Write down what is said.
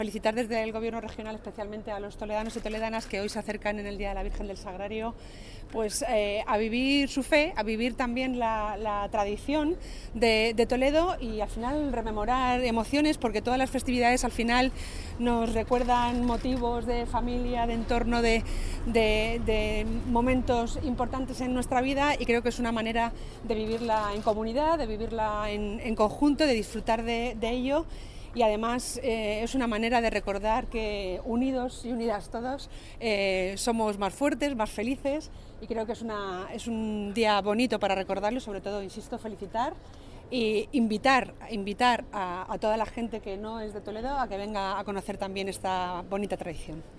Felicitar desde el Gobierno regional especialmente a los toledanos y toledanas que hoy se acercan en el Día de la Virgen del Sagrario pues, a vivir su fe, a vivir también la tradición de Toledo y al final rememorar emociones, porque todas las festividades al final nos recuerdan motivos de familia, de entorno, de momentos importantes en nuestra vida, y creo que es una manera de vivirla en comunidad, de vivirla en conjunto, de disfrutar de ello. Y además es una manera de recordar que unidos y unidas todos somos más fuertes, más felices, y creo que es un día bonito para recordarlo y sobre todo, insisto, felicitar e invitar a toda la gente que no es de Toledo a que venga a conocer también esta bonita tradición.